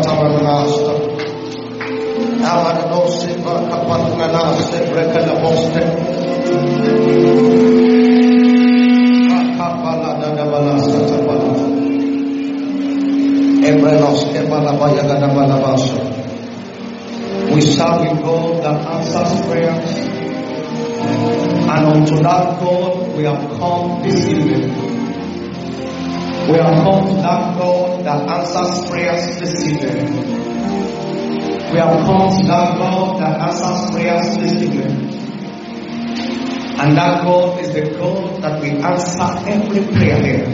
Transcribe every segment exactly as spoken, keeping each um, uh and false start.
We serve a God that answers prayers, and unto that God we have come this evening. We have come to that God that answers prayers this evening. We have come to that God that answers prayers this evening. And that God is the God that will answer every prayer here.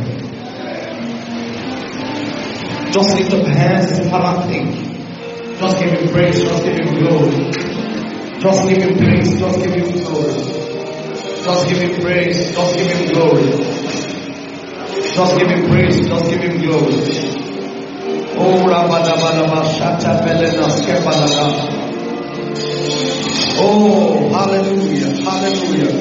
Just lift up your hands and Father, think. Just give him praise, just give him glory. Just give him praise, just give him glory. Just give him praise, just give him glory. Just give him praise, just give him glory. Oh, Rabadabadaba, Shata Belena, Skepalada. Oh, hallelujah, hallelujah,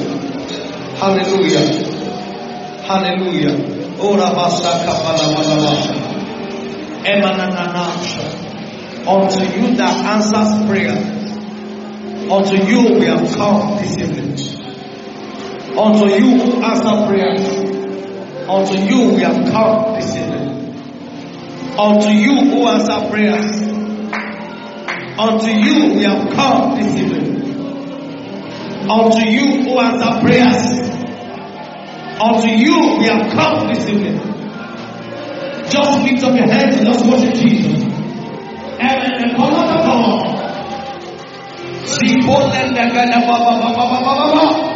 hallelujah, hallelujah. Oh, Rabasa Kapalabadaba. Emananasha. Unto you that answers prayer, unto you we have come this evening. Unto you who answer prayers, unto you we have come this evening. Unto you who answer prayers, unto you we have come this evening. Unto you who answer prayers, unto you we have come this evening. Just lift up your hands and just worship Jesus. And come on the God. See, both and the God of Baba Baba Baba Baba.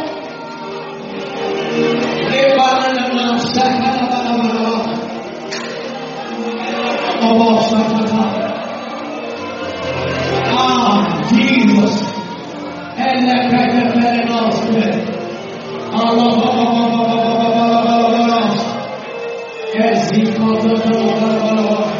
Ah, Jesus. And the God of Allah. Yes, he called the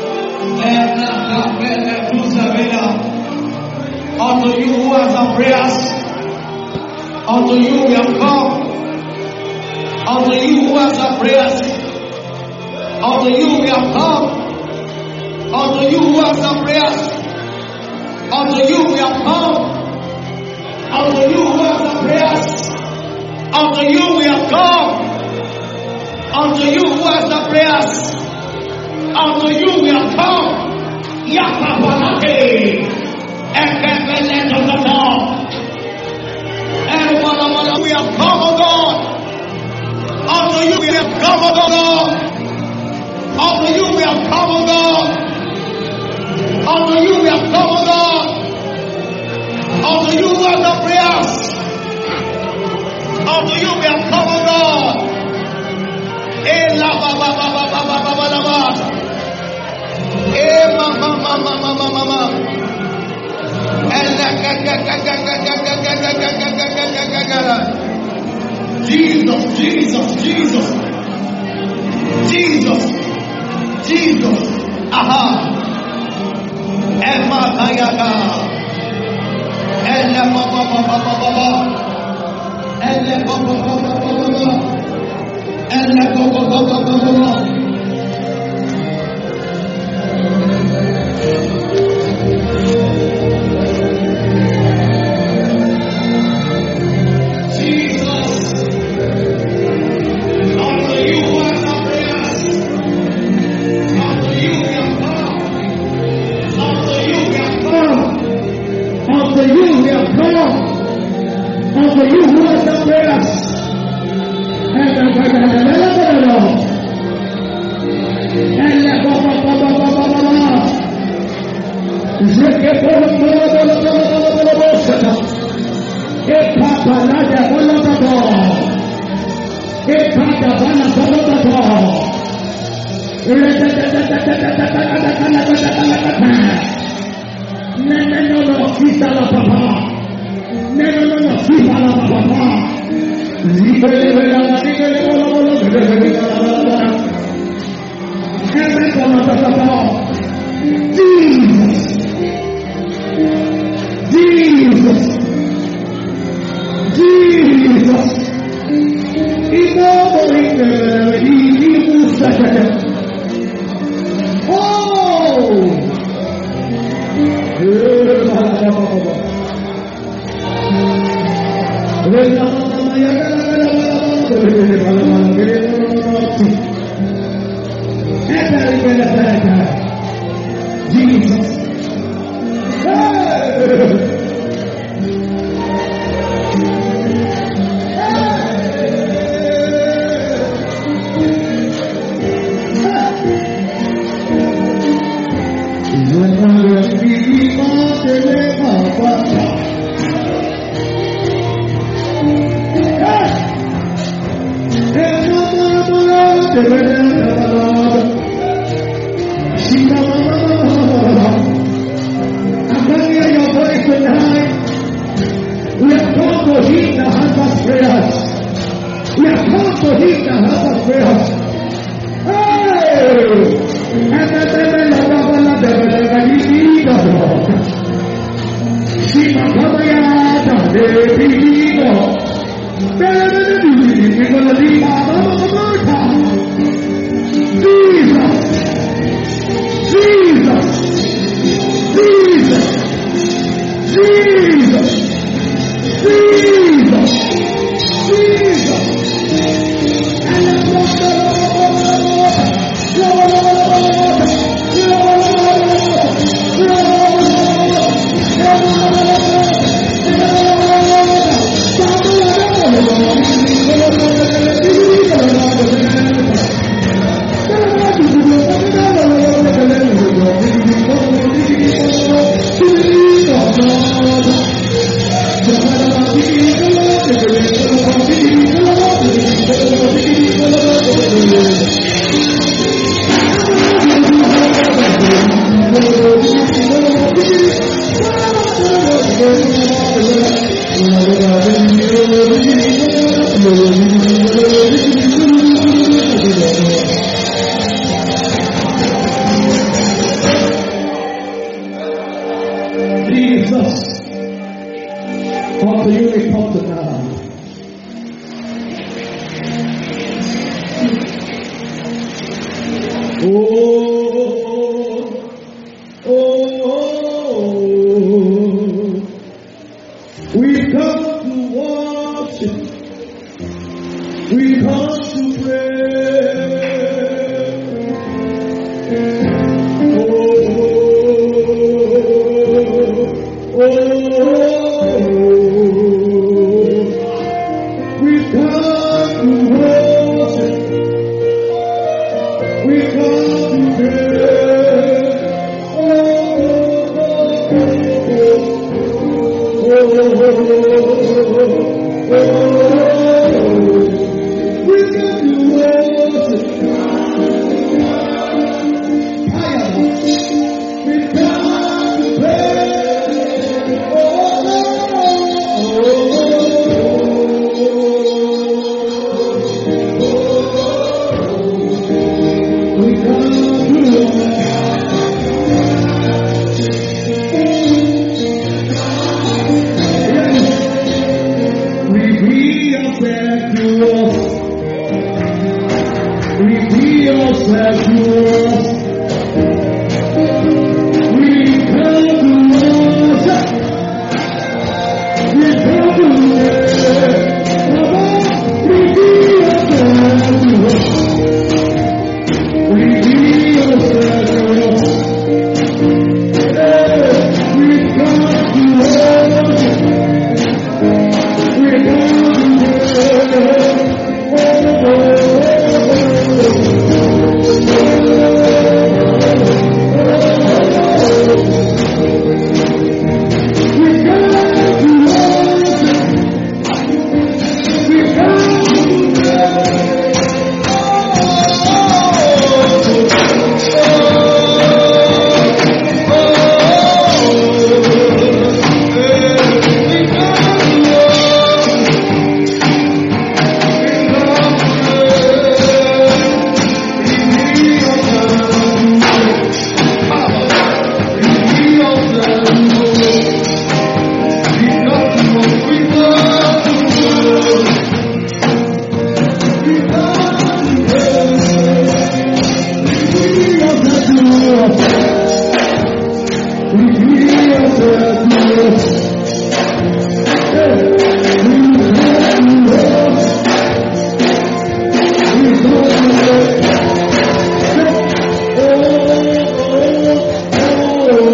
unto you who answer prayers, unto you we have come, unto you who answer prayers, unto you we have come, unto you who answer prayers, unto you we have come, unto you who answer prayers, unto you we have come, unto you who answer prayers, unto you we have come. Yakapalake. And we have come, O God. Unto you we have come, O God. Unto you we have come, O God. Unto you we have come, O God. Unto you who answer prayers. Unto you we have come, O God. Eh la ba ba ba ba ba ba ba ba ba. Eh ma ma ma ma ma ma ma ma. Jesus, Jesus, Jesus, Jesus, Jesus, aha, Emma Kayaga, Elle Baba Baba Baba, Elle Baba Baba Baba, Elle Baba Baba Baba. Unto you who answer prayers, and the and the Baba Baba Baba Baba, Zeke Baba Baba Baba Baba Baba, Ekapa Raja Baba Baba, Ekapa Bana Baba Baba, Nene no no kita la Baba. No, no, no, no, sí, para la papá. Libre de verdad, libre de verdad, libre de verdad. Libre de verdad. Jesus. Jesus. Jesus. Y todo y y Oh. Oh,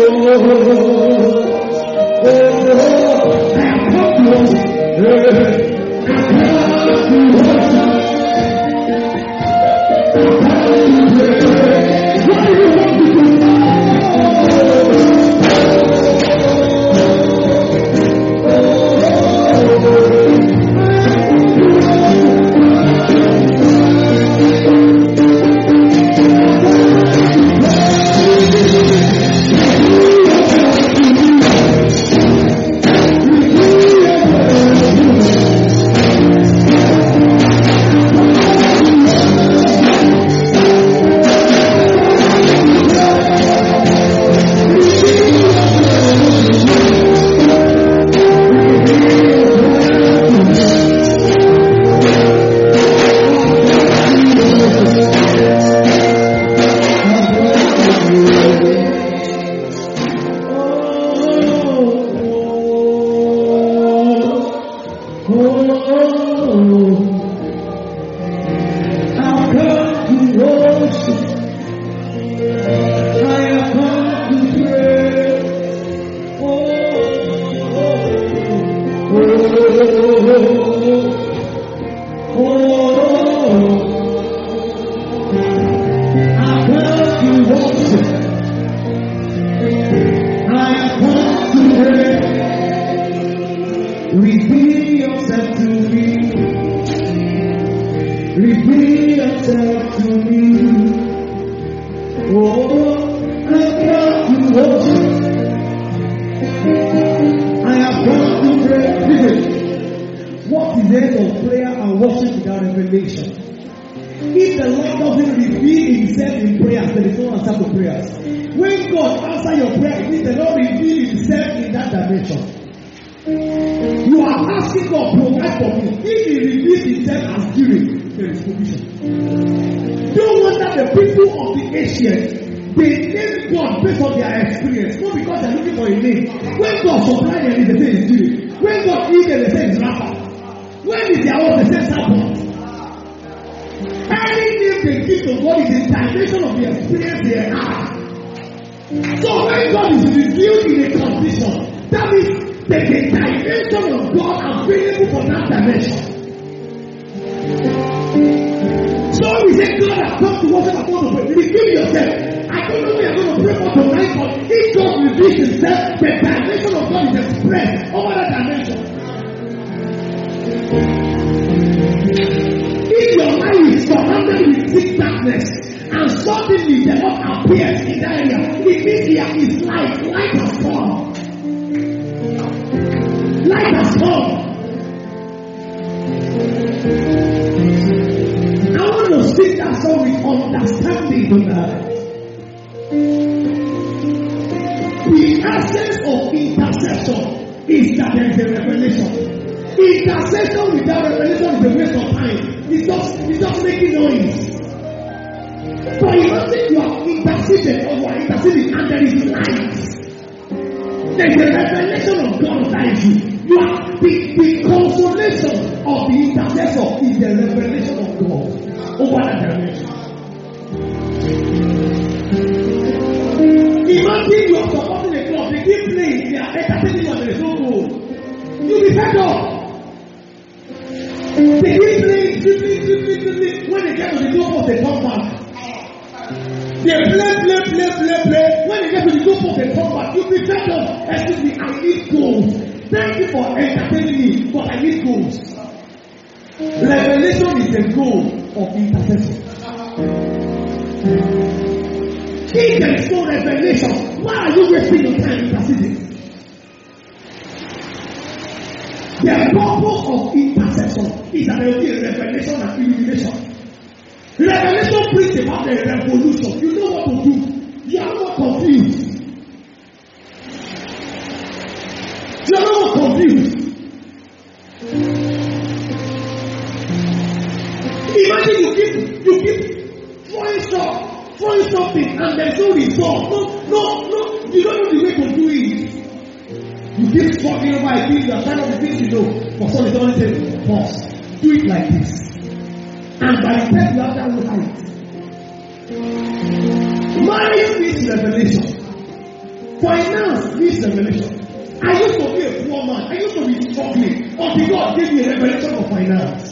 Finance needs revelation. I used to be a poor man. I used to be struggling until God gave me a revelation of finance.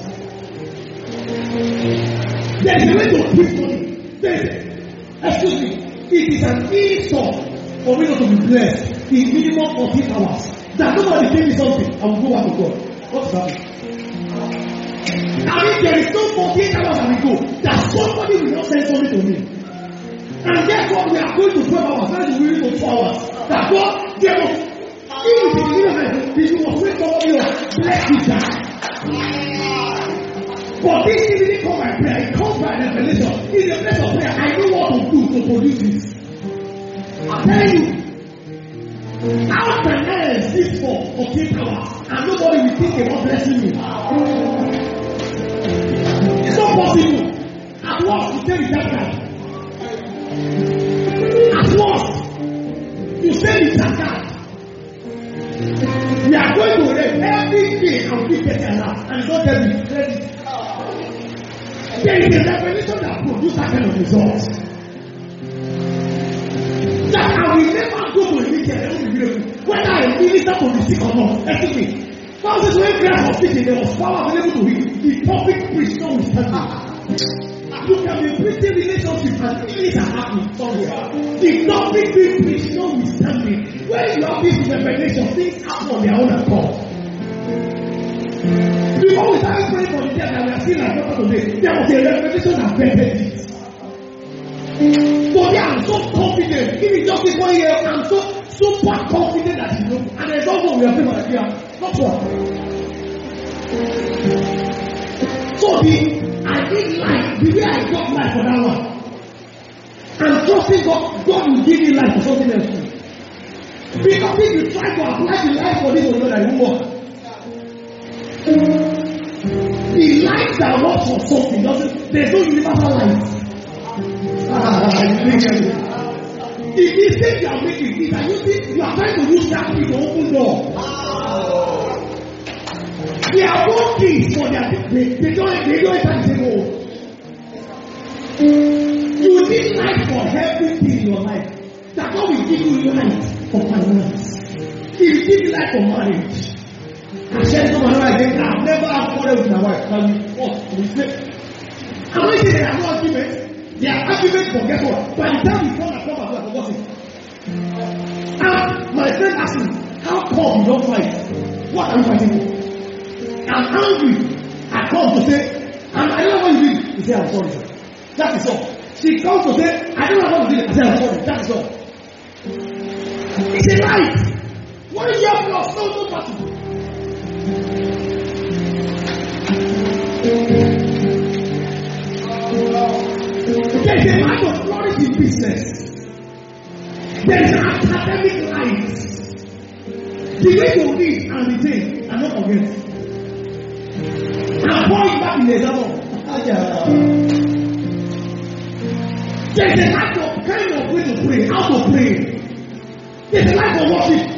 There is a way to keep money. There is, excuse me, it is an insult for me not to be blessed in minimum fourteen hours. That nobody gave me something, I will go back to God. What's happening? I mean, there is no fourteen hours I will go. That somebody will not send something to me. And guess what? We are going to twelve hours. That is really to two hours. That God gave us. If you believe you must wait for you, bless you die. But this thing didn't come by prayer, it comes by revelation. In the place of prayer, I know what to do to produce this. I tell you, how can I exist for fourteen hours and nobody will think about blessing me? It's not possible. At once, you say with that guy. At once, you say with that guy. We are going to read every day and we get a lot and not get the credit. There is a revelation that produces that kind of results. That I will never go to a meeting and I will be able, whether I minister to the sick or not. Excuse me. Thousands when Christ was speaking, there was power available to him. The topic preached on his temple. You can be preaching relationship and things are happening somewhere. The topic being preached notwithstanding. When you have this revelation, things happen on their own accord. Before we started praying for the dead that we are still like God today, there was a revelation that bettered it. So yeah, I'm so confident. Even just this one year, I'm so super confident that you know. And there's also we are praying for the dead. Not one. So the I did life the way I got life for that one. I'm trusting God, God will give you life for something else too. Because if you try to apply the life for this or that, it won't work. The life that works for something doesn't, there's no universal life. Ah, the mistake you are making is that you think you are trying to use that key to open door. They are working for their they, they don't they don't enter the same hole. You need life for everything in your life. That God will give you life for finance. He will give you life for marriage. I said to my wife, I've never had quarrel with my wife. Now we fought, we say, I'm not saying there are no arguments. There are arguments for guess what? By the time we fall and come back, I forgot it. And my friend asked me, how come you don't fight? What are you fighting for? I'm angry. I come to say, and I don't know what you did. He said, I'm sorry, sir. That is all. She comes to say, I don't know what you did. I said, I'm sorry. That is all. It's a lie. What is your loss? No, no battle. There is a life of flourish in business. There is an academic life. The way to live and retain and not forget. I'm going back in the example. There's a life of kind of way to pray, how to pray. There's a life of worship.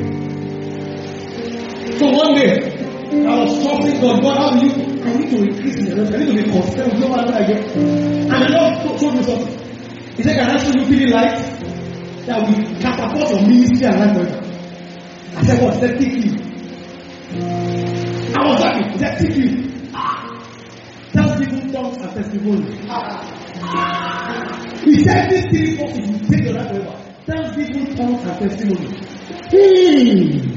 So one day, I was trusting God. God, how do you? I need to increase in the rest. I need to be consistent with no matter I get. And the Lord told me something. He said, can I show you feeling light? That will catapult your ministry and life forever. I said, what? He said, take you. I was happy. He said, take you. Thanksgiving, tongues, and testimony. He said, these three forces will take your life forever. Thanksgiving, tongues, and testimony. Hmm.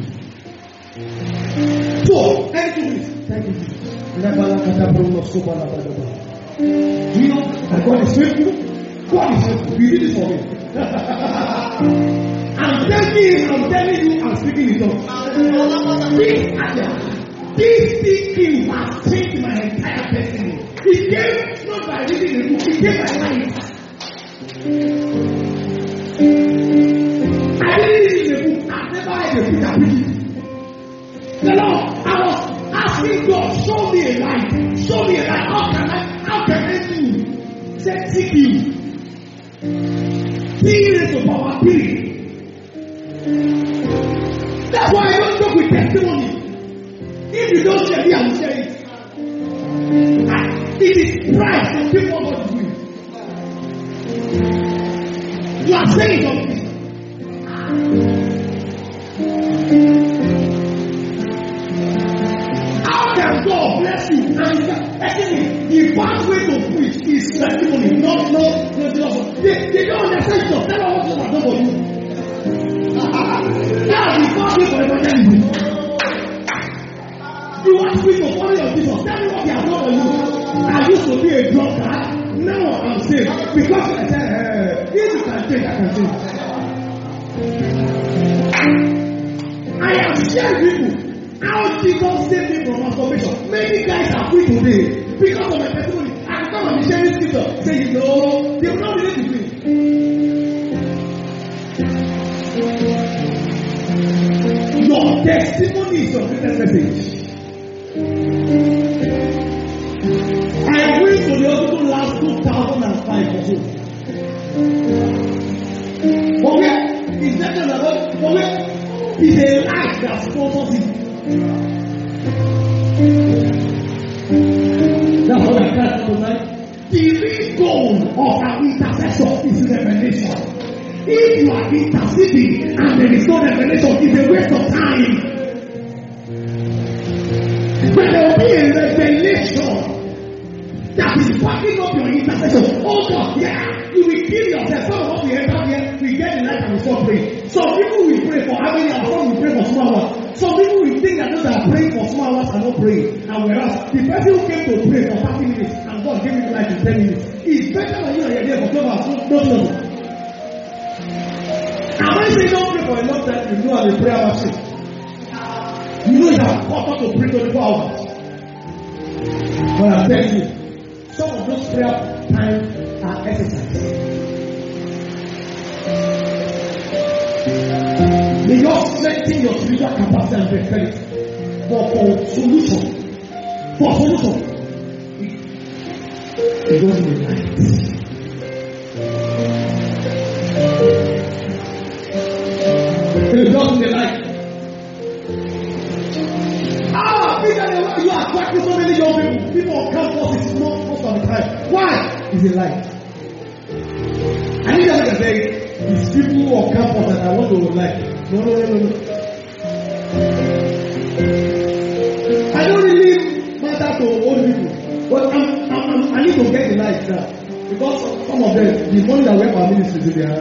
So, thank you, please. Thank you, Jesus. Do you know that God is faithful? God is faithful. He did it for me. I'm telling you, I'm telling you, I'm speaking in tongues. This, this thinking has changed my entire destiny. It came not by reading the book, it came by life. I didn't read the book, I've never heard the book I preach it. The Lord, I was asking God, show me a light. Show me a light. How can I, how can I do? Say, seek you. Be raised to power, be. That's why I don't talk with testimony. If you don't share me, I will share it. And it is pride to people what to do. You are saying something. used to be a drunkard. Now I'm saved. Because I said, uh, if you can change, I can change. I have shared people how Jesus saved me from masturbation. Many guys are free today because of my testimony. I come and be sharing scripture. Say, you know, they will not relate to me. Your testimony is your greatest message. I went to the hospital last two thousand five or so. For where? Is that another? For where? It's a life that sponsors it. That's what I tried tonight. The real goal of an intercessor is revelation. If you are interceding and there is no revelation, it's a waste of time. But there will be a revelation that is backing up your intercession. Oh God, yeah, you will kill yourself. Some of us we enter here, we get in life and we stop praying. Some people will pray for how many hours, some will pray for small hours. Some people will think that those that are praying for small hours are not praying. And whereas the person who came to pray for thirty minutes and God gave him life in ten minutes, it's better than you and you're there for twelve hours. No, no, no. And when you say don't pray for a long time, you know how the prayer machine. You know you are important to pray twenty-four hours. But I'm telling you, some of those prayer times are exercise. May God strengthen your spiritual capacity and dexterity. But for solution, for solution, it doesn't be right. It doesn't be right. Ah, Peter, you are attracting so many young people. People on campus is not most of the time. Why? It's a lie. I need to say, it's people on campus that I want to like. No, no, no, no. I don't really matter to old people, but I'm, I'm, I'm, I need to get the light now. Because some of them, the money that we have our ministry to their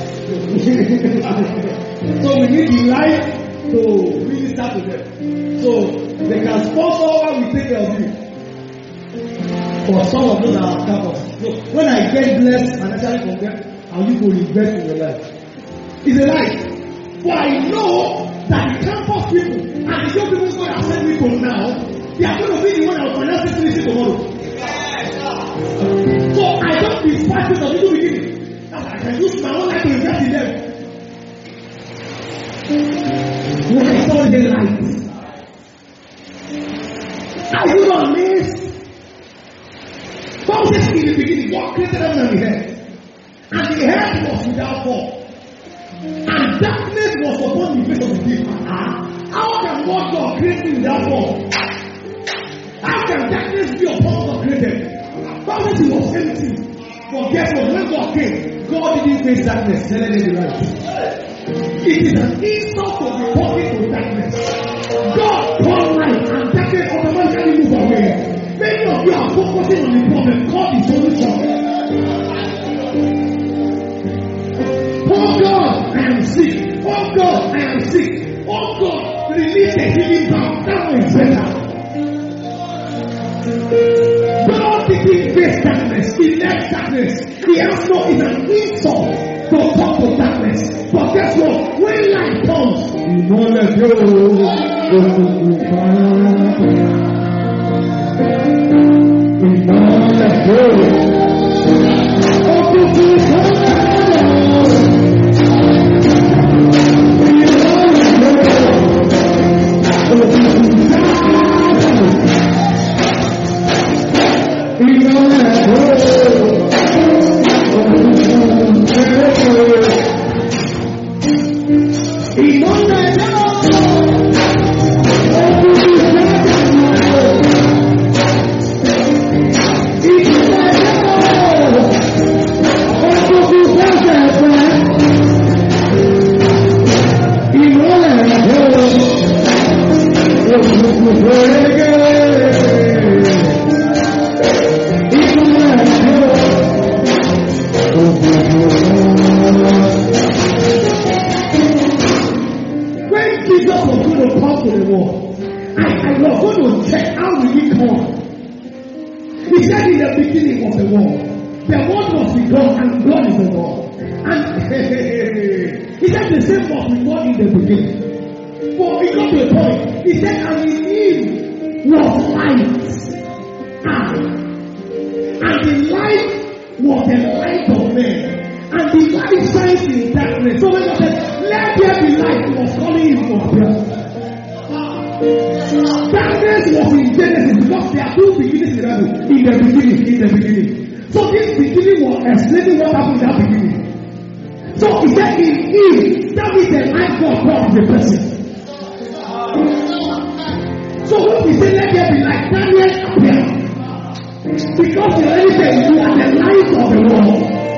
so we need the light to minister to them. So they can sponsor while we take care of you. For some of those that are campus. So when I get blessed and actually from them, I'll you go invest in your life. It's a lie. But I know that the campus people and the young people who are sending me from now, they are going to be the one that will finance this ministry tomorrow. So I don't despise it of the beginning. That I can use my own life to invest in them. When I saw the light, are you not amazed? God says in the beginning, God created heaven and the earth. And the earth was without form. And darkness was upon the face of the deep. How can what God create without form? How can darkness be upon God created? God says it was empty. But guess what? When God came, God didn't face darkness. Let it be right. It is an insult to be walking to darkness. God called light and darkness automatically move away. Many of you are focusing on the problem. God is solution. Oh God, I am sick. Oh God, I am sick. Oh God, release the healing power. That one is better. God didn't face darkness. He left darkness. He has no, it's an insult to talk to darkness. But guess what? When light comes, you know let go. You know let go. He said in the beginning was the Word. The Word was with God, and God is the Word. And he said the same was with God in the beginning. But he got to a point. He said, and in him was light. And, and the light was the light of men. And the light shines in darkness. So when God said, let there be light, he was calling him for prayer. Darkness was in Genesis because there are two beginnings in the Bible. In the beginning, in the beginning. So this beginning was explaining what happened in that beginning. So he said in him, that is the light God brought to the person. So when we say let there be light, Daniel appeared. Because he already said you are the light of the world.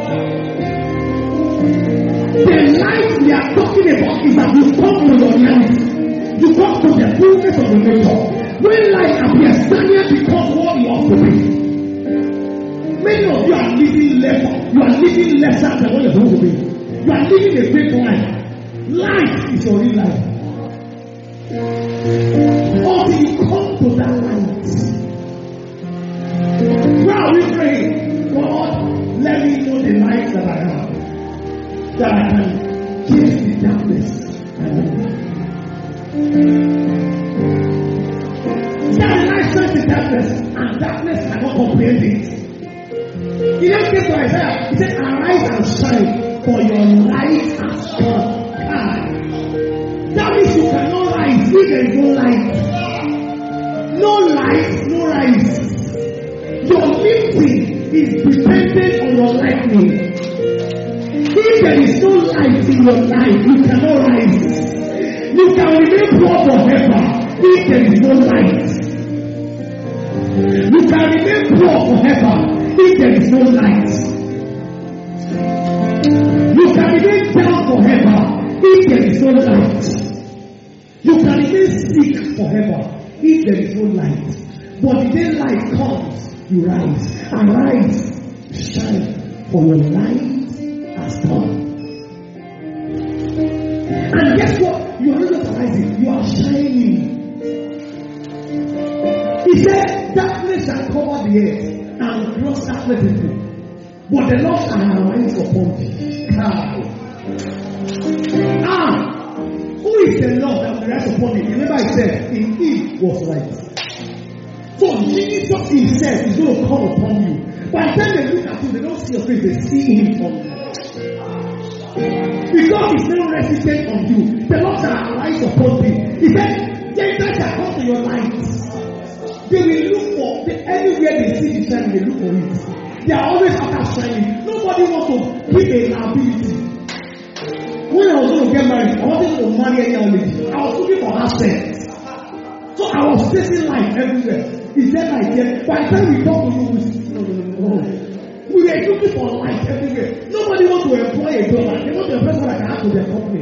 The light we are talking about is that you come to your light. You come to the fullness of the nature. When light appears, Daniel becomes what he ought to be. Many of you are living lesser. You are living lesser than what you're supposed to be. You are living a fake life. Life is your real life. Until you come to that light. Where are we praying? God, let me know the light that I have. That I can change the darkness. That light shines the darkness, and darkness cannot comprehend it. He then came to Isaiah. He said, arise and shine, for your light has come. That means you cannot rise if there is no light. No light, no rise. Your lifting is dependent on your lightning. If there is no light in your life, you cannot rise. You can remain poor forever if there is no light. You can remain poor forever if there is no light. You can remain down forever if there is no light. You can remain sick forever if there is no light. But the day light comes, you rise. Arise, shine, for your light has come. And guess what? You are not just rising, you are shining. He said, darkness shall cover the earth and gross darkness into. But the Lord shall arise upon thee. Ah, who is the Lord that will rise upon him? Remember, he said, in him was light. So Jesus himself is going to come upon you. By the time they look at you, they don't see your face, they see him from you. Because he's not resident on you, the Lord shall arise upon thee. He said, Gentiles shall come to your light. They will look for the, anywhere they see the shine, they look for it. They are always after shining. Nobody wants to give a liability. When I was going to get married, I wasn't going to marry any other lady. I was looking for her sex. So I was chasing light everywhere. Is there light here? By the time we talk to you, we say, no, no, no, no. We were looking for light everywhere. Nobody wants to employ a drummer. They want to employ someone that can add to their company.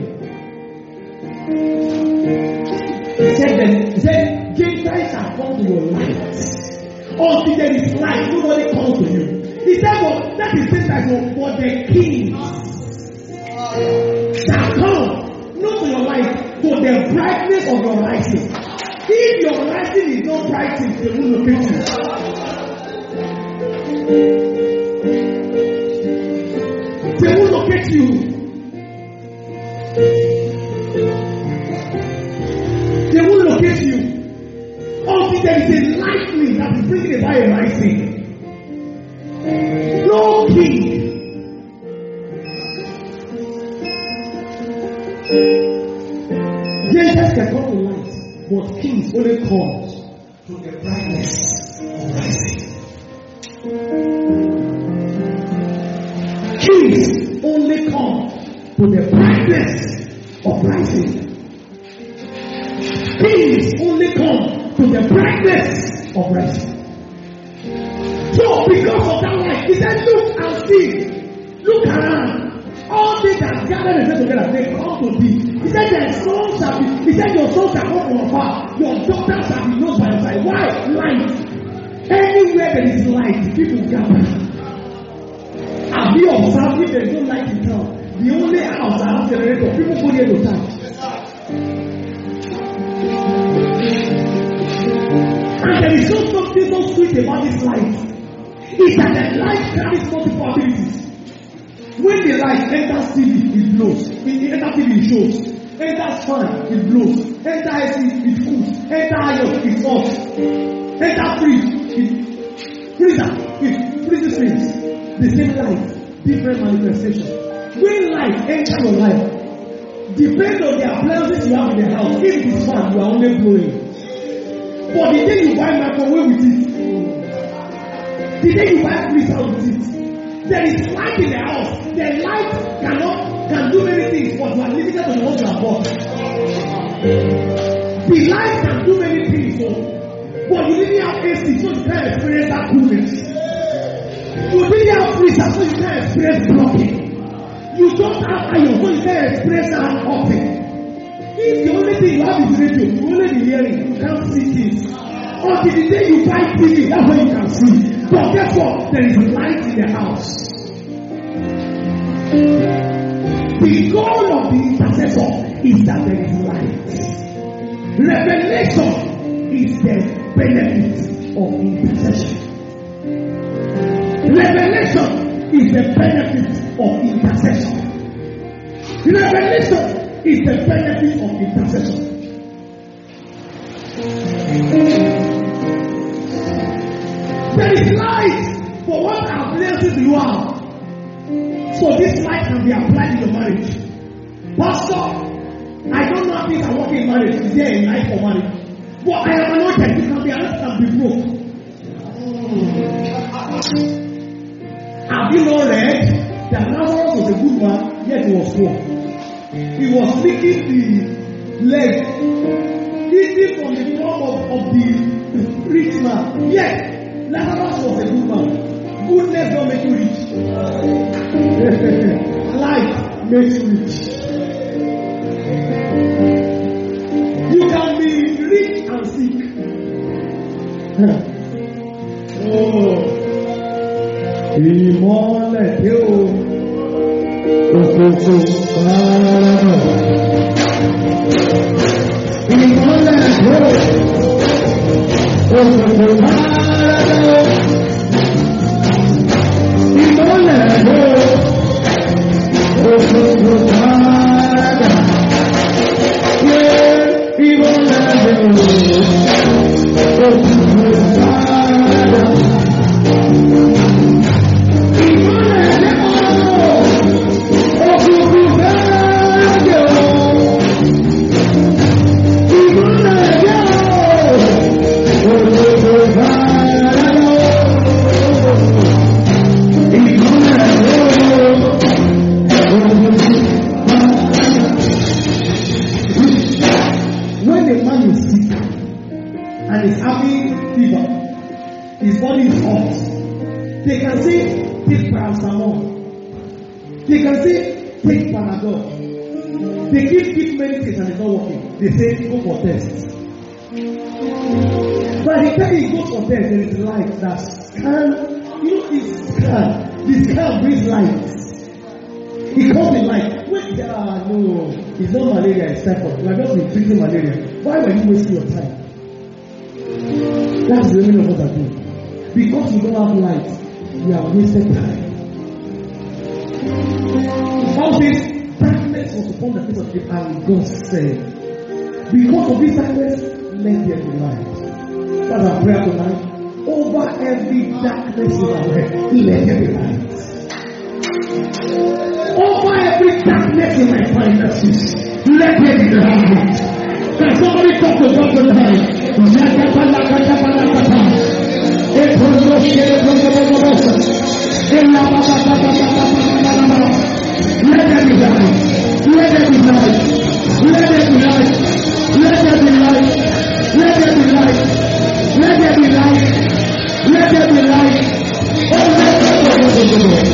He said, then, he said, Gentiles shall come to your light. Until there is light, nobody comes to you. He said, well, that is Gentiles for the kings shall come, not to your light, to the brightness of your rising. If your rising is not bright, they will locate you. They will locate you. They will locate you. Until there is a lightning that is bringing about a rising. No king. Gentiles can come to light, but kings only come to the brightness of rising. Kings only come to the brightness of rising. Kings only come to the brightness of rising. So, because of that light, he said, look and see. Look around. All they that gather themselves together, they come to thee. He said, their sons shall be, he said, your sons shall come from afar. Your daughters shall be known by your side. Why? Light. Anywhere there is light, people gather. Have you observed if there is no light in town? The only house that has generator, people go there to touch. And there is so something so sweet about this light. is that the light carries multiple abilities. When the light enters T V, it blows. When it enters T V, it shows. Enters fan, it blows. Enter A C, it cools. Enter iron, it hot. Enter fridge, it freezer, it freezes things. The same light, different manifestation. When light enters your life, depends on the appliances you have in the house. If it is fan, you are only blowing. But the day you buy microwave with it, the day you buy freezer with it, there is light in the house. The light cannot can do many things, but you are limited to the ones you have bought. The light can do many things, so, but you didn't have A C, so you can't experience that coolness. You didn't have freezer, so you can't experience blocking. You don't have iron, so you can't experience that hopping. If the only thing you have is radio, you only be hearing, you can't see things. Until the day you buy T V, that's when you can see. But guess what? There is light in the house. The goal of the intercessor is that there is light. Revelation is the benefit of intercession. Revelation is the benefit of intercession. Revelation is the benefit of intercession. There is light for what appliances you have. So this light can be applied in your marriage. Pastor, I don't know if things are working in marriage. Is there a light for marriage? But I am anointed. You can be anointed and be broke. Have you not read that Lazarus was a good man, yet he was poor? He was licking the leg, eating from the form of, of the rich man. Yet Lazarus was a good man. Goodness don't make you rich. Life makes you rich. You can be rich and sick. Oh, ìmọ́lẹ̀ dé o, òkòkò bàrà. Ìmọ́lẹ̀ dé o, òkòkò bàrà. They say go for tests. But the time you go for tests, there is light that scan. You know, it's scan. The scan brings light. It comes in light. Wait, ah, no, it's not malaria, it's typhoid. You are just been treating malaria. Why were you wasting your time? That's the meaning of what I do. Because you don't have light, you have wasted time. How this darkness was upon the face of the earth, and God said, because of this darkness, let there be light. That's our prayer tonight. Over every darkness in our head, let there be light. Over every darkness in my finances, let there be light. Can somebody talk to God tonight? Let there be light. Let there be light. Let there be light. Let there be light. Let there be light. Let there be light. Let there be light. Oh, let there be light.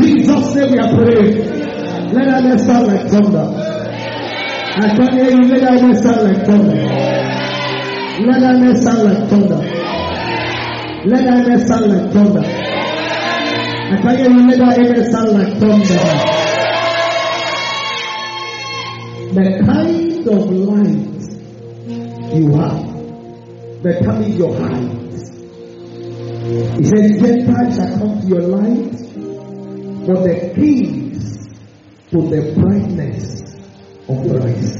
Jesus' name we are praying. Let our name sound like thunder. I can hear you. Let our name sound like thunder. Let our name sound like thunder. Let our name sound like thunder. I can hear you. Let our name sound like thunder. The kind of light you have determines your height. He says, Gentiles shall come to your light, but the kings to the brightness of the rise.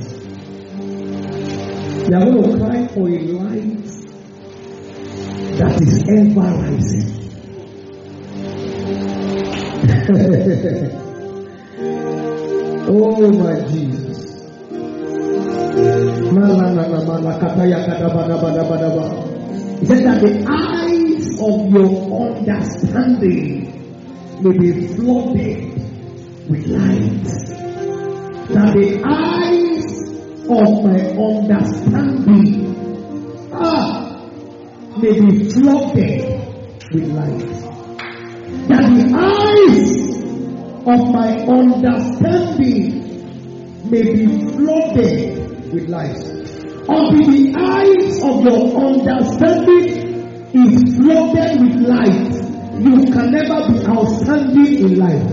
They are going to cry for a light that is ever rising. Oh my Jesus. He said that the eyes of your understanding may be flooded with light. That the eyes of my understanding ah, may be flooded with light. That the eyes of my understanding may be flooded with light. Until the eyes of your understanding is flooded with light, you can never be outstanding in life.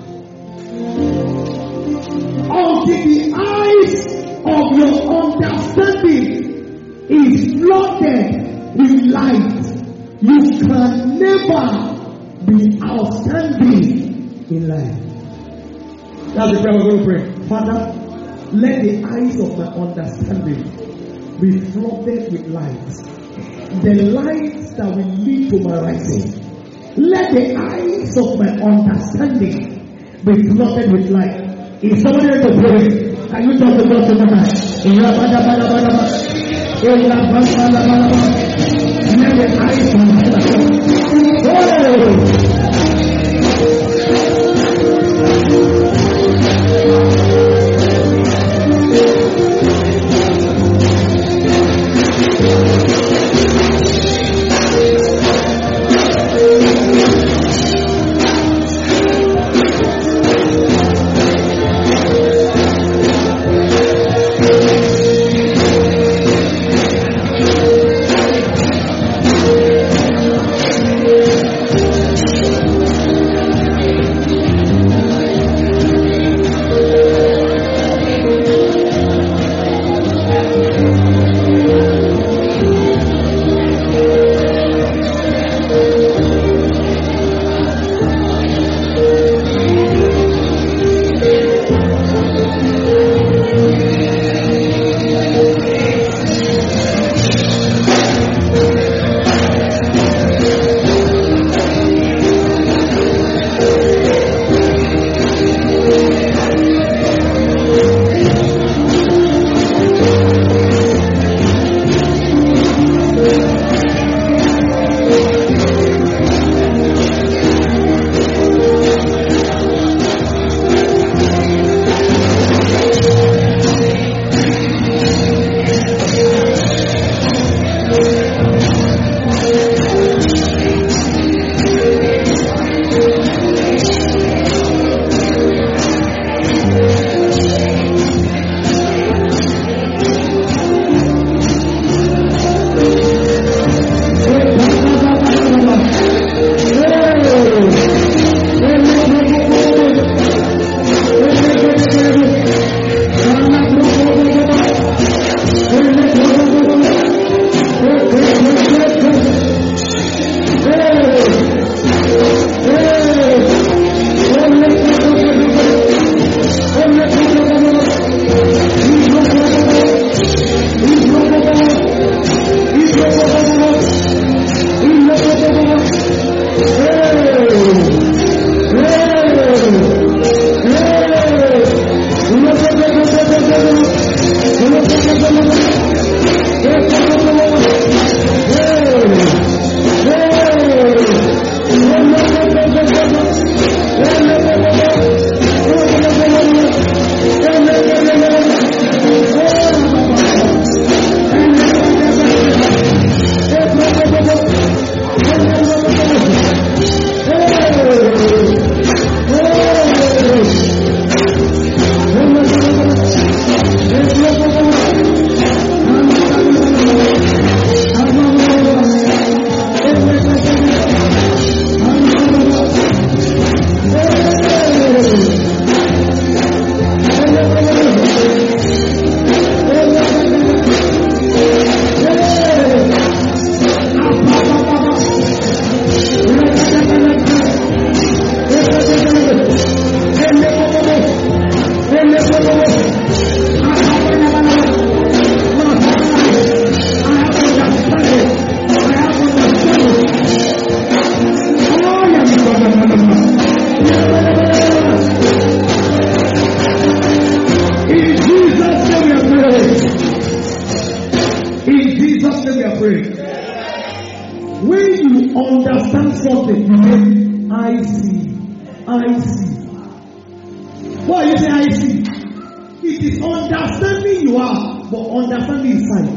Until the eyes of your understanding is flooded with light, you can never be outstanding in life. That's the prayer we're going to pray. Father, let the eyes of my understanding be flooded with light. The light that will lead to my rising. Let the eyes of my understanding be flooded with light. Is somebody ready to pray? Can you talk to God tonight? Let the eyes of my understanding. something, you say, I see. I see. What you say, I see? It is understanding you are, but understanding is sight.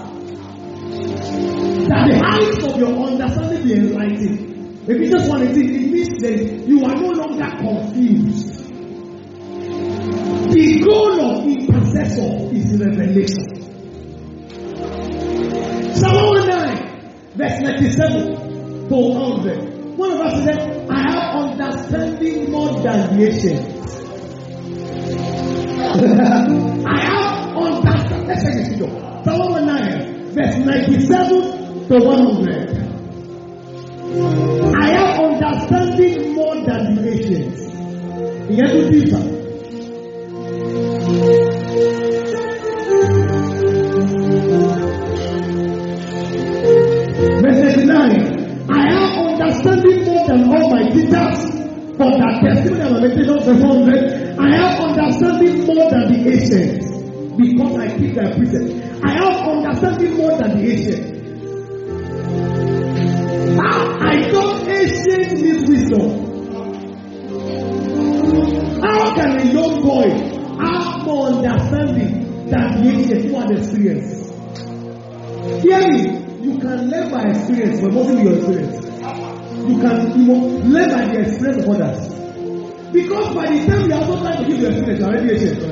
That the eyes of your understanding be enlightened. If you just want to think, it means that you are no longer confused. The goal of intercessor is revelation. Psalm one nine, verse ninety-seven to one hundred. One of us said, I have understanding more than the ancients. I have understanding. Let's take it to Psalm one nine, verse ninety-seven to one hundred. I have understanding more than the ancients. You get to this one. Verse ninety-nine. I have understanding more than all my teachers. From that testimony and meditation of one hundred. I have understanding more than the ancients. Because I keep their precepts. I have understanding more than the ancients. I thought ancients need wisdom. How can a young boy have more understanding than the ancients who had experience? Hear me, you can learn by experience, but mostly your experience. You can you know, learn by the experience of others. Because by the time you are also trying to give your experience, you are already ancient.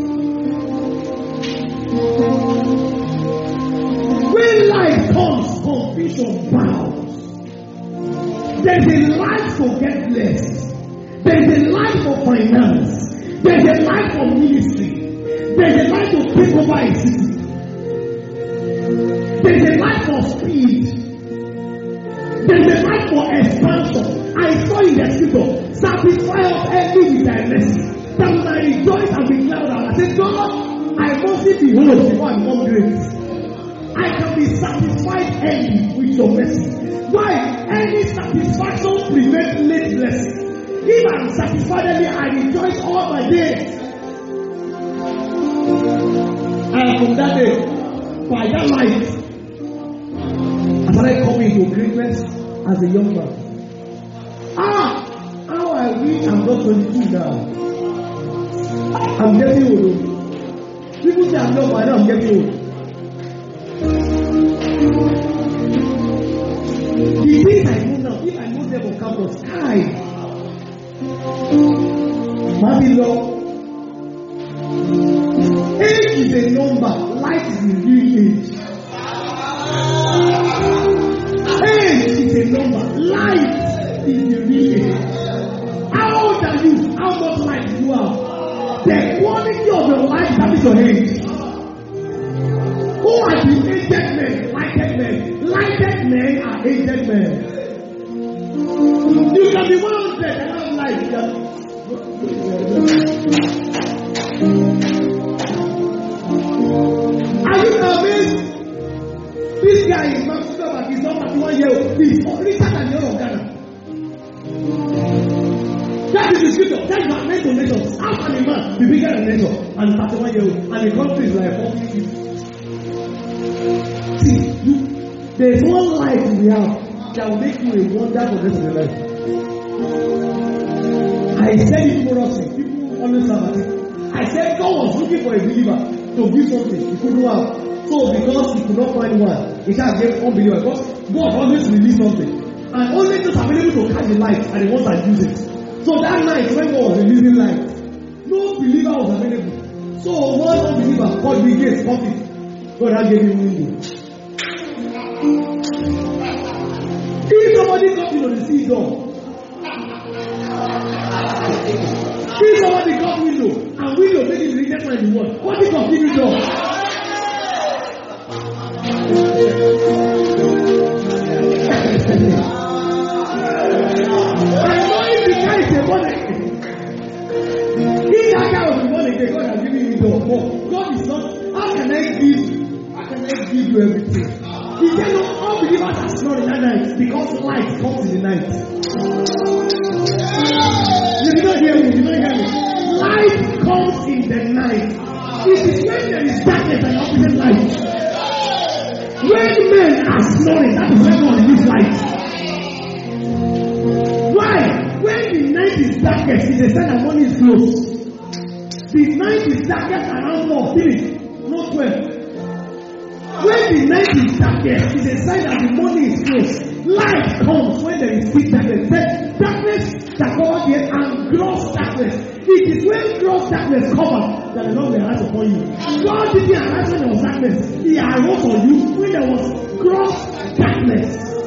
When life comes, confusion bounds. There is a life to get blessed. There is a life for finance. There is a life for ministry. There is a life to take over a city. There is a life for speed. There is a life for expansion. I saw in the scripture, satisfy us early with thy mercy, that when I rejoice and be glad. I said, God, I must be whole before I become great. I can be satisfied early with your mercy. Why? Any satisfaction prevents late blessing. If I am satisfied early, I rejoice all my days. And from that day, by that light, I started coming to greatness as a young man. Ah! How I wish I'm not twenty-two now. I'm getting old. People say I'm young, but I know I'm getting old. The things I know now, if I know them on campus, sky. Maybe law. Age is a number, life is the real age. Age is a number, life is the real age. How old are you? How much life do you have? The quality of your life that is your age. Who are the aged men? Lighted men. Lighted men are aged men. You can be one hundred and have life. Are you amazed? This guy is not he's not thirty-one years old. He's richer than the other Ghana. That is the scripture. That is what made donations. How can a man be bigger than nature and thirty-one years old and the country is like forty years? See, you, there is one life we have that will make you a wonder for the rest of your life. I said it more often. People always have it. I said God was looking for a believer to give something. He couldn't have. So because he could not find one, he just gave unbeliever. Because God always released something. And only those available to catch the light are the ones that use it. So that night when God was releasing light, no believer was available. So one unbeliever called the gates, caught it. God gave him window. If somebody comes into the sea door, if somebody comes window and window make it reject when you want, what is your giving door? I know if the guy is a born again. If that guy was born again, God has given you door. But God is not. How can I give? How can I give you everything? He said, no, all believers are not in that night because light comes in the night. You did not hear me. You did not hear me. Light comes in the night. It is when there is darkness and opposite light. When men are snoring, that is when God releases light. darkest, it's a sign that money is close. The night is darkest around four, finish, not twelve. When the night is darkest, it's a sign that the money is close. Light comes when there is thick darkness. Then darkness that covers the earth and gross darkness. It is when gross darkness covers that the Lord will arise upon you. God didn't arise when there was darkness. He arose on you when there was gross darkness.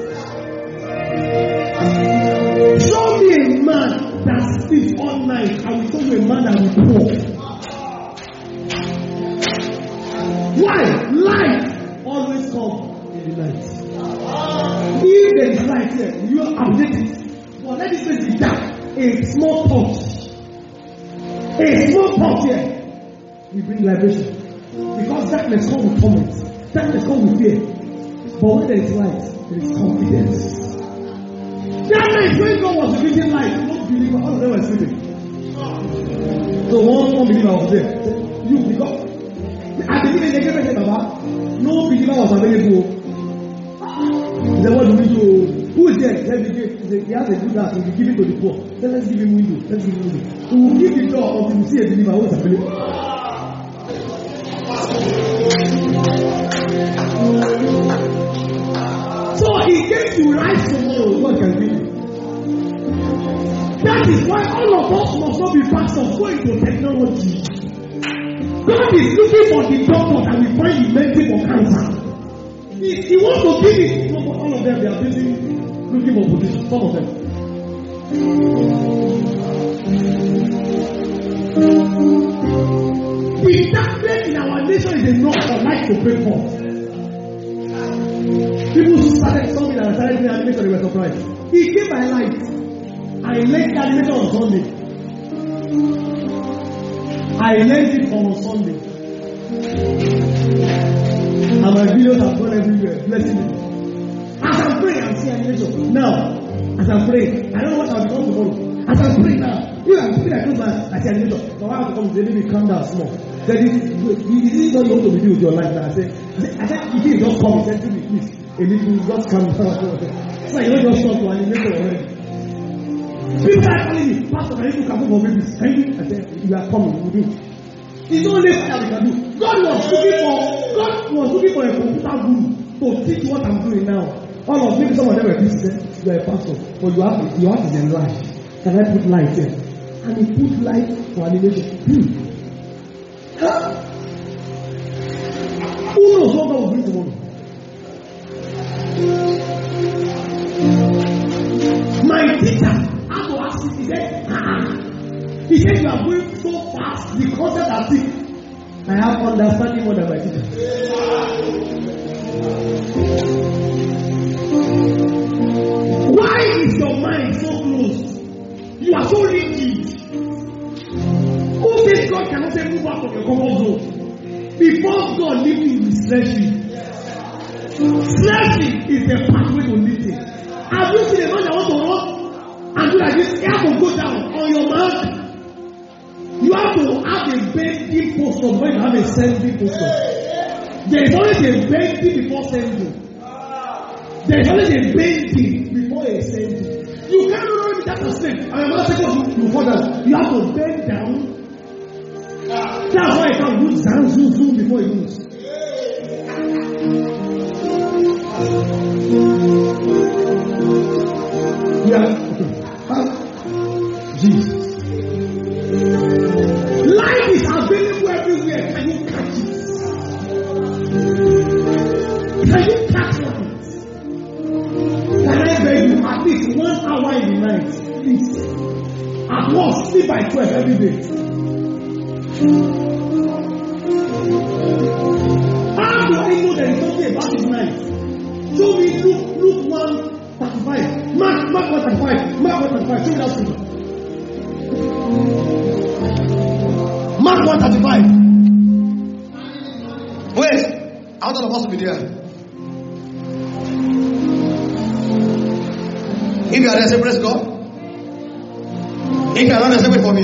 Show me a man that sleeps all night. I will show you a man that will poor. Why? Light always comes in the night. If there is light here, you are updated. But let this place be dark. A small touch. A small touch here. We bring liberation. Because darkness comes with torment. Darkness comes with fear. But when there is light, there is confidence. That night when God was revealing light, no believer, all of them were sleeping. So one, one believer was there. You, because I believe in the game, Baba. No believer was available. Then what do we do? Who is there? Let me give. He has a good heart. We will give it to the poor. Then let's give him window. Let's give him window. We will give the door until we see a believer who is available. So he came to rise tomorrow. God can give you. That is why all of us must not be pastors going to technology. God is looking for the doctor that will find the medicine for cancer. He, he wants to give it. No, but all of them, they are busy looking for position. Some of them. The darkness in our nation is enough for light to break forth. People who started something and started doing animation, they were surprised. He came by light. I learned the animation on Sunday. I learned it from on Sunday. And my videos have gone everywhere, blessing me. As I'm praying, I'm seeing animation. Now, as I'm praying, I don't know what I'll become tomorrow. As I'm praying now, you I'm praying, I close my I see animation. But when I have to come, they let me calm down small. Then this is what you want to do with your life now. I say, I said, if you just come, he said to me, please, a little, just calm down. So you don't just talk to animation already. People are telling me, Pastor, can you come over babies? Can you? I said, you are coming, we do. It's only that we can do. God was looking for God was looking for a computer guru to teach what I'm doing now. All of maybe some of them were Christians, you are a pastor, but you have to you have to be light. Can I put light here? And he put light for animation. Hmm. Huh? Who knows what God will bring tomorrow? My teacher, I to ask him, he said, ah. He said, you are going so fast, the concept are thick. I have understanding more than my teacher. Why is your mind so closed? You are so rigid. Who says God cannot say move out of your comfort zone? Before God leaves you with sledging. Sledging is the pathway to lifting. Have you seen a man that wants to run and do like this? You have to go down on your mark. You have to have a bending posture when you have a sending posture. There is always a bending before sending. There is always a bending before a sending. You can't run with that mistake. And I'm not saying you fall down. You have to bend down. That's why you can't do zoom, zoom, zoom before it moves. Yeah. Okay. Jesus. Life is available everywhere. Can you catch it? Can you catch it? Can I beg you at least one hour in the night? Please. At once, sleep by twelve every day. How do I know there is something about this night? Show me Luke, Luke one thirty-five. Mark, Mark one thirty-five. Mark one thirty-five. Show me that scripture. Mark one thirty-five. Wait, I want all of us to be there. If you are there, say praise God. If you are not there, say wait for me.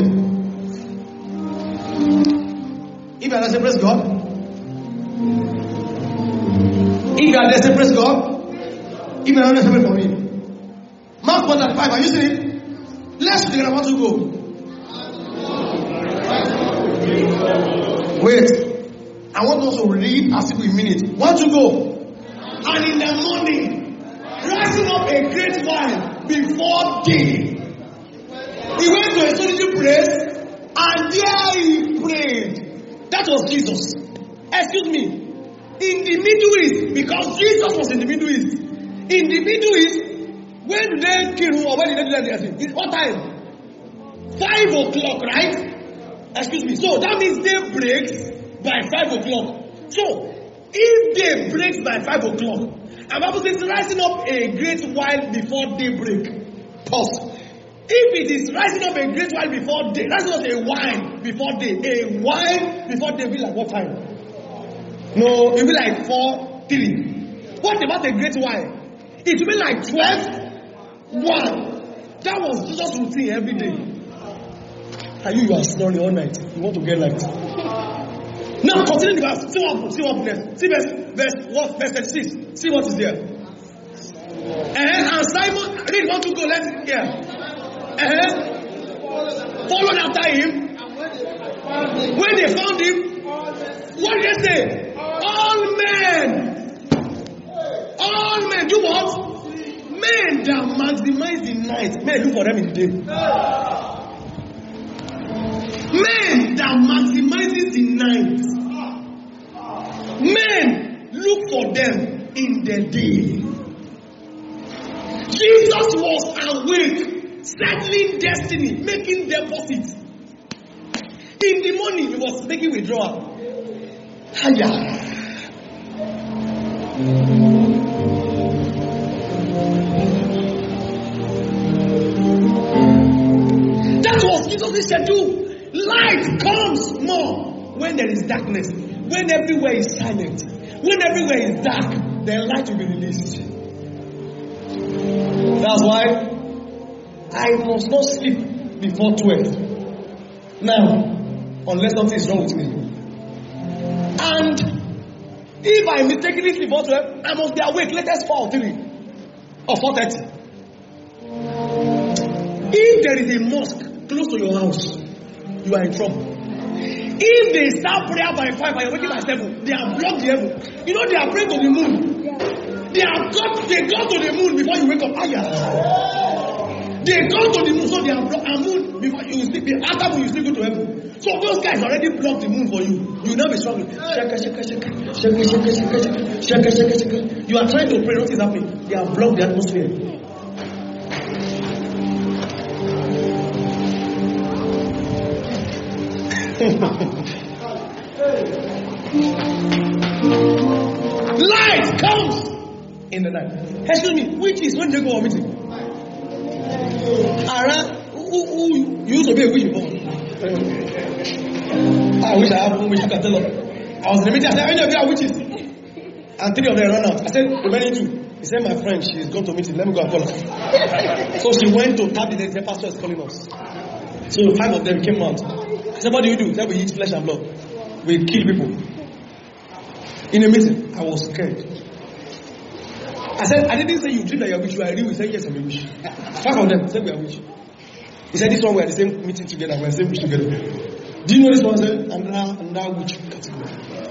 If you are there, say praise God. If you are there, say praise God. If you are not there, say wait for me. Mark one thirty-five, are you seeing it? Let's figure out how to go. Wait. I want us to read as if we mean it. One to go. And in the morning, rising up a great while before day, he went to a solitary place, and there he prayed. That was Jesus. Excuse me. In the Middle East, because Jesus was in the Middle East. In the Middle East, when did they kill or when did they do that? It's what time? Five o'clock, right? Excuse me. So that means day breaks by five o'clock. So if day breaks by five o'clock, and Bible says rising up a great while before daybreak. Pause. If it is rising up a great while before day, rising up a while before day, a while before day will be like what time? No, it will be like four, three. What about a great while? It will be like twelve, one. That was Jesus' routine every day. And you, you are snoring all night. You want to get light. Now continue the verse. See what, see what next. See verse, verse what? Verse thirty-six. See what is there. And, and Simon, read one to go. Let's hear. And followed after him. When they found him, what did they say? All men. All men do what? Men that maximize the night. Men look for them in the day. Men that maximizes the night. Men look for them in the day. Jesus was awake, settling destiny, making deposits. In the morning, he was making withdrawal. Higher. That was Jesus' schedule. Light comes more when there is darkness. When everywhere is silent. When everywhere is dark, then light will be released. That's why I must not sleep before twelve. Now, unless something is wrong with me. And if I mistakenly sleep before twelve, I must be awake latest four or three or four thirty. If there is a mosque close to your house, you are in trouble. If they start prayer by five and you're waking by seven, they have blocked the heaven. You know they are praying to the moon. They have got they go to the moon before you wake up. They go to the moon, so they have blocked a moon before you sleep. After moon, you still go to heaven. So those guys already blocked the moon for you. You will not be struggling. Shaka, shaka, shaka, shaka, shaka, shaka, shaka, shaka, shaka. You are trying to pray, what is happening? They have blocked the atmosphere. Light comes in the night. Excuse me, which is when they go on meeting? Ara, who, who you used to be a witch before? I wish I have one witch. I can tell them. I was in the meeting. I said, "Any of you are witches?" And three of them ran out. I said, "Remaining two." He said, "My friend, she's gone to meeting. Let me go and call her." So she went to tap the next. The pastor is calling us. So five of them came out. I said, "What do you do?" He said, "We eat flesh and blood. We kill people." In a meeting, I was scared. I said, "I didn't say you dream that you are witch. You are real." He said, "Yes, I'm a witch." Five of them said, "We are witch." He said, "This one we are the same meeting together. We are the same witch together." Do you know this one? I said, "And now, and now witch category."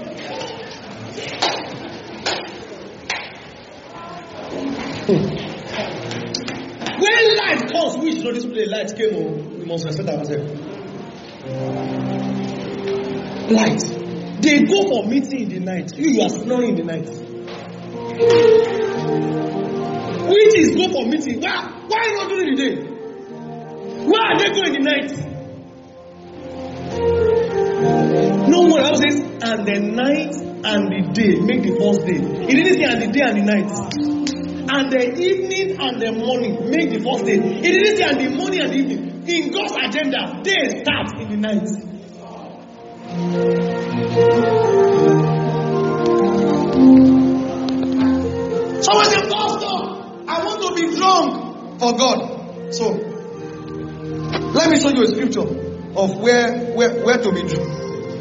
Hmm. When light comes, which you know this place light came, oh, we must respect ourselves. Light. They go for meeting in the night. You, you are snoring in the night. Witches go for meeting. Why? Why not during the day? Why are they going in the night? No more. How says, and the night and the day make the first day. It didn't say and the day and the night. And the evening and the morning make the first day. It didn't say and the morning and the evening. In God's agenda, day starts in the night. Someone said, "Pastor, I want to be drunk for God." So, let me show you a scripture of where where, where to be drunk.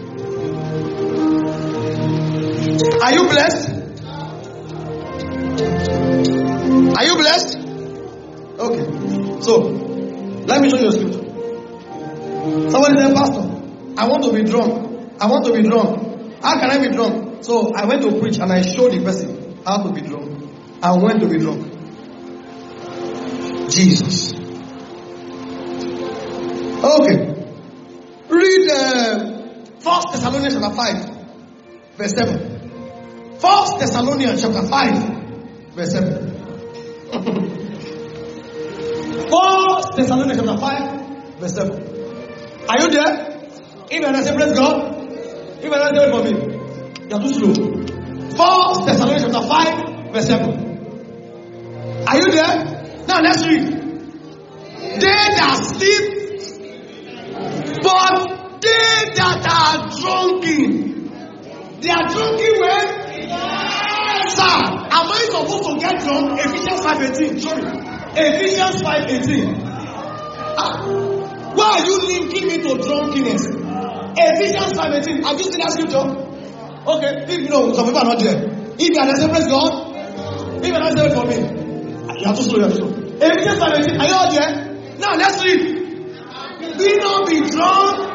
Are you blessed? Are you blessed? Okay. So, let me show you a scripture. Someone said, "Pastor, I want to be drunk I want to be drunk. How can I be drunk? So I went to preach and I showed the person how to be drunk. I went to be drunk. Jesus. Okay. Read uh, First Thessalonians chapter five, verse seven. First Thessalonians chapter five, verse seven. First Thessalonians chapter five, verse seven. Are you there? If you are not saying praise God, if you are not saying for me, you are too slow. First Thessalonians chapter five, verse seven. Are you there? Now let's read. They that sleep, but they that are drunken, they are drunken when? Sir, am I supposed to get drunk? Ephesians five eighteen. Sorry. Ephesians five eighteen. Ah, why are you linking me to drunkenness? Ephesians five eighteen. Have you seen that scripture? Okay, if you know, some people are not there. If you are the praise God, if you are not there for me, you have to slow, you have to slow. Ephesians five eighteen. Are you all there? Now let's read. Be not be drunk,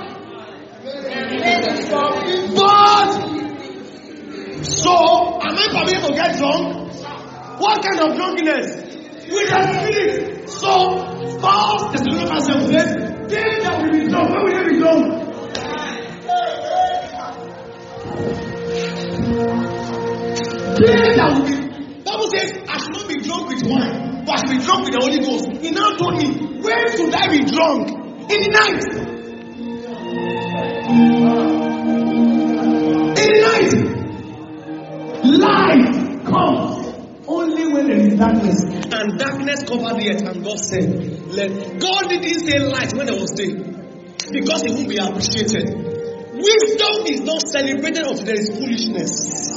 but so am I permitted to get drunk? What kind of drunkenness? With the spirit. So First Thessalonians seven says, they that will be drunk. When will they be drunk? They that will be. Bible says, I should not be drunk with wine, but I should be drunk with the Holy Ghost. He now told me, when should I be drunk? In the night. In the night. Light comes only when there is darkness. And darkness covered the earth, and God said, let God didn't say light when there was day, because it won't be appreciated. Wisdom is not celebrated until there is foolishness.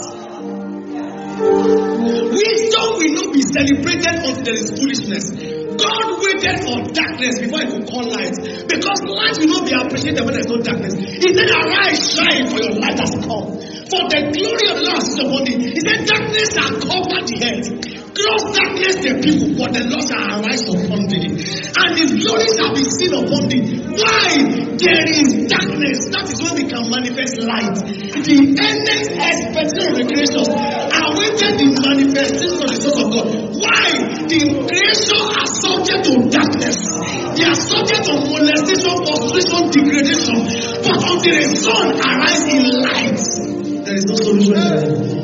Wisdom will not be celebrated until there is foolishness. God waited for darkness before he could call light. Because light will not be appreciated when there is no darkness. He said, arise, shine, for your light has come. For the glory of the Lord is upon thee. He said, darkness shall cover the earth. Gross darkness the people, but the Lord shall arise upon thee. And his glory shall be seen upon thee. Why? There is darkness. That is when we can manifest light. The endless expectation of the creation awaited the manifestation of the Son of God. Why? The creation are subject to darkness. They are subject to molestation, frustration, degradation. But until the sun arise in light, there is no solution to it.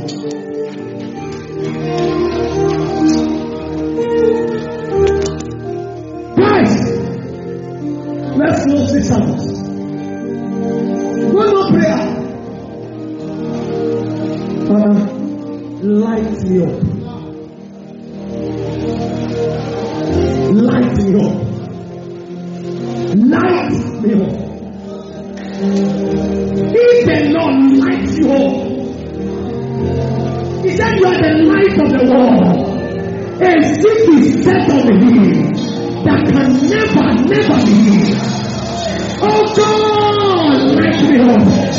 Guys, let's close this service. One more prayer. Father, light me up. Light me up. Light me up. If the Lord lights you up, He said you are the light of the world. A city set on the hill that can never, never be hid. Oh God, light me up.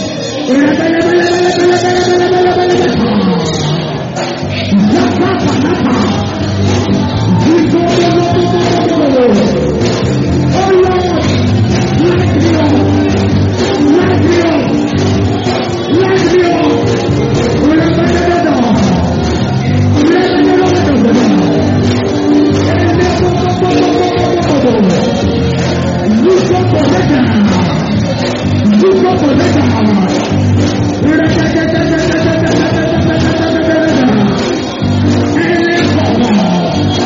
Oh Lord, light me up. Light me up. Light me up. Look up for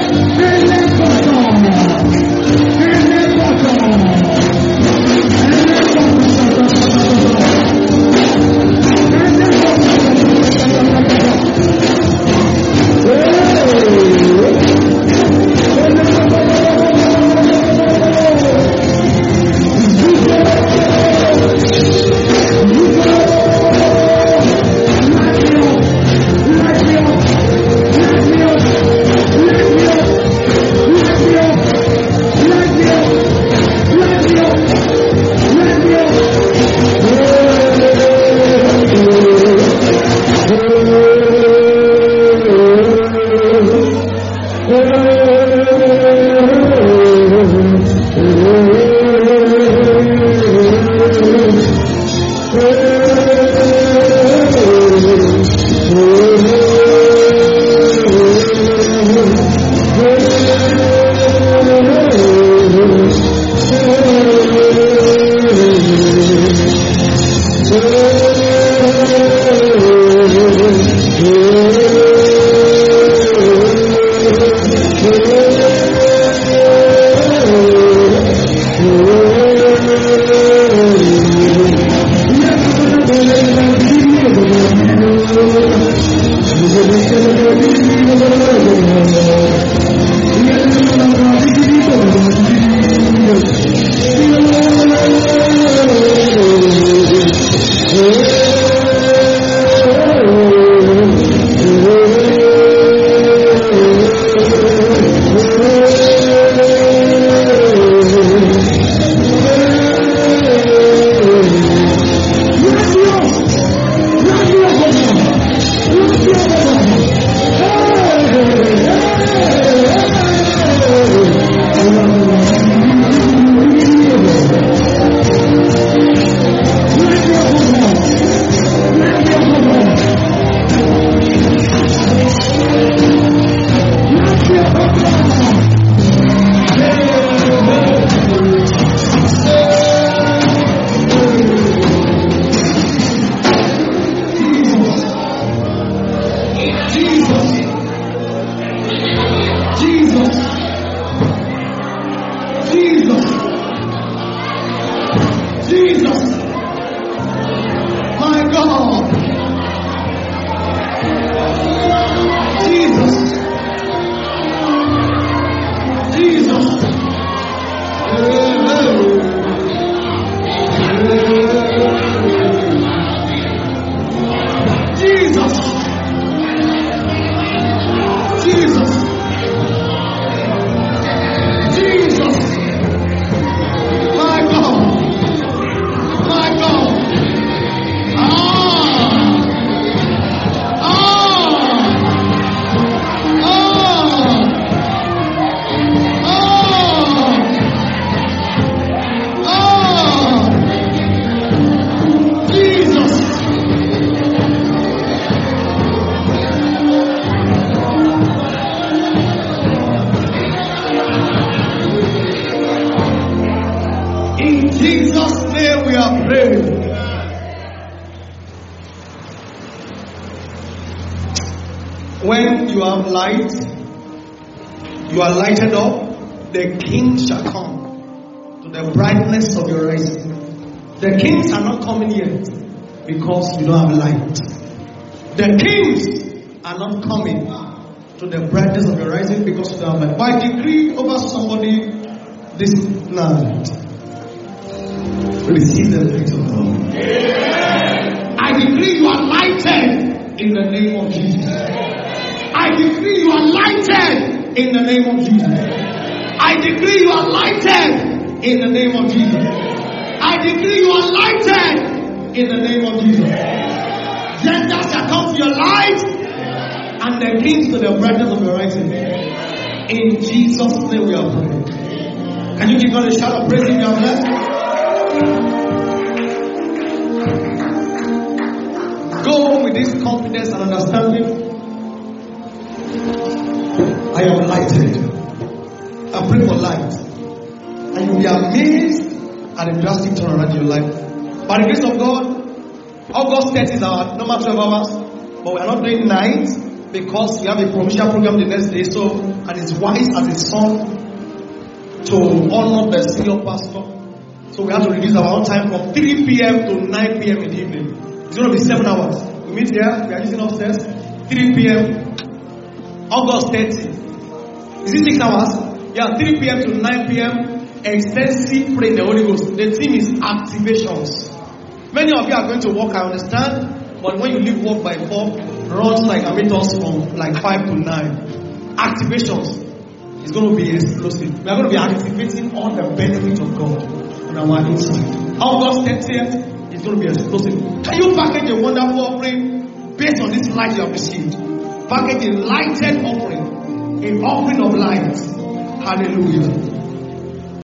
Jesus. My God. Jesus. Jesus. Jesus. Jesus. Jesus. My God. My God. Ah. Ah. Ah. Ah. Ah. Jesus. In Jesus' name we are praying. When you have light, you are lighted up, the king shall come to the brightness of your rising. The kings are not coming yet because you don't have light. The kings are not coming to the brightness of your rising because you don't have light. By decree over somebody this night, receive the light of God. I decree you are lighted in the name of Jesus. I decree you are lighted in the name of Jesus. I decree you are lighted in the name of Jesus. I decree you are lighted in the name of Jesus. Gentiles shall come to your light, and the kings to the brightness of your rising. In Jesus' name we are praying. Can you give God a shout of praise in your blessed? Go home with this confidence and understanding. I am lighted. I pray for light. And you'll be amazed at the drastic turnaround in your life. By the grace of God, August thirtieth is our normal twelve hours. But we are not doing night because we have a provincial program the next day. So, and it's wise as a son to honor the senior pastor. So we have to reduce our own time from three p.m. to nine p.m. in the evening. It's going to be seven hours. We meet here, we are using upstairs, three p.m. August thirtieth. Is it six hours? Yeah, three p.m. to nine p.m. Extensive prayer in the Holy Ghost. The theme is activations. Many of you are going to work, I understand. But when you leave work by four, runs like a meet us from like five to nine. Activations is going to be explosive. We are going to be activating all the benefits of God on our inside. August thirtieth is going to be explosive. Can you package a wonderful offering based on this light you have received? Package a lighted offering, an offering of light. Hallelujah.